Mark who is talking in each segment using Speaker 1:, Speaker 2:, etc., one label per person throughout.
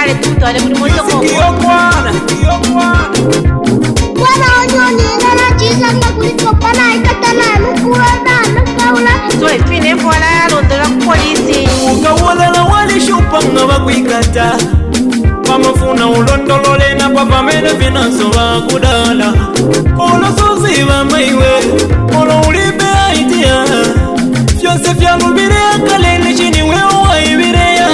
Speaker 1: Vale tutto, alle primo dopo.
Speaker 2: Io buona.
Speaker 3: Wala onyoni nana chisa na kuliko pana ikatana nukuana nakaula.
Speaker 1: So fine vola londera polisi.
Speaker 2: Ukawona na wali shupa ngaba kuikata. Pamafuna ulondolole na pavamene finanso bakudala. Olo soziba maiwe, olo ulibe idea. Fyose fyalubire akalele chini wewe waibire ya.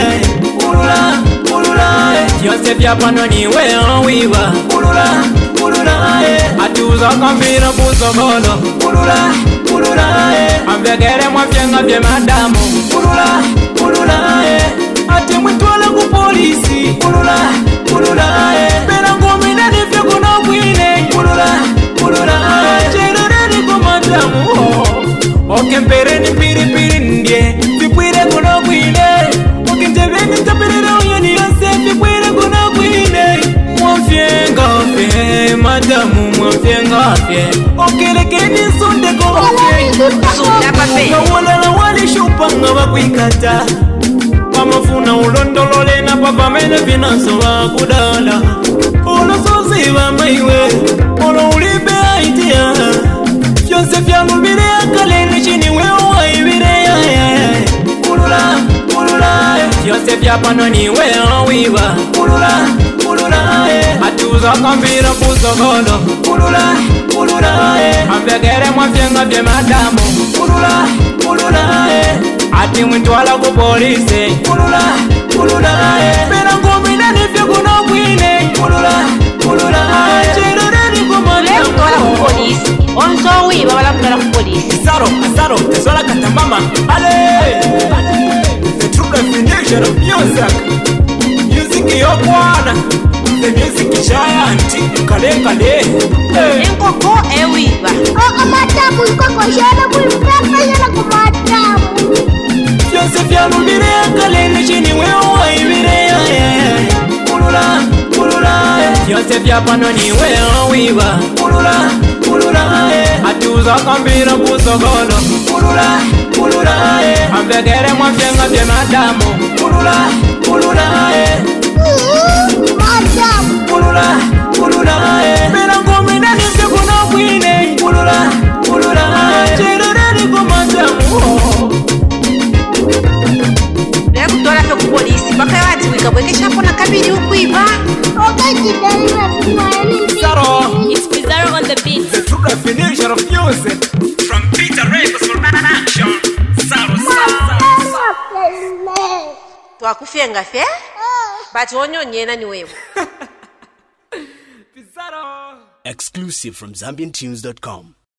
Speaker 2: Ulula, fyose fyapano ni wewe wiba. Ulula, atuza kambira kuzogolo. Ulula, ambegere mwafyenga vye madamu. Ulula, ati mwitwala ku polisi. Ulula, pera ngomina nifye kuna kwine. Ulula, cherere ku madamu. Oke mpere ni piri ndye, vipwire kuna kwine. Oke njeveni tapirira uyeni yose, vipwire kuna kwine. Mwafyenga fye, madamu mwafyenga fye. Okelekeni sunde kwa fye.
Speaker 1: Sunda pape.
Speaker 2: Kawala na wali shupa ngaba kuikata. Pamafuna ulondolole na pavamene finanso bakudala. Olo soziba maiwe, olo ulibe idea. Fyose fyalubire akalele chini wewe waibire ya. Ulula, fyose fyapano ni wewe wiba. Ulula, atuza kambira kuzogolo. Ulula, ambegere mwafyenga vye madamu. Ulula, ati mwitwala ku polisi. Ulula, pera ngomina nifye kuna kwine. Ulula, cherere ku
Speaker 1: Leo tola
Speaker 2: madamu.
Speaker 1: ku polisi. Onso wiba wala kutala ku polisi.
Speaker 2: Asaro, tesola katambama. Ale, the true definition of music. Music yo bwana. The music giant. Kale.
Speaker 1: Enkoko ewiba.
Speaker 3: Matamu ikoko shana kulipepa yana kumatamu.
Speaker 2: Fyose fyalubire akalele chini wewe waibire ya. Ulula, fyose fyapano ni wewe wiba. Ulula, atuza kambira kuzogolo. Ulula, ambegere mwafyenga vye madamu. Ulula,
Speaker 3: Matamu.
Speaker 2: Ulula, pera ngomina nifye kuna kwine. Ulula, cherere ku madamu.
Speaker 1: Leo kutola ku polisi. Baka wati wika bwekesha pona kabiri ukwiba.
Speaker 3: Okajidalila kumwani.
Speaker 2: Saro,
Speaker 1: It's Pizarro on the beat.
Speaker 2: the true definition of music. From Peter Records for action. Saro.
Speaker 1: Twakufyenga fe? But onyonyena ni wewe.
Speaker 2: Pizarro.
Speaker 4: Exclusive from ZambianTunes.com.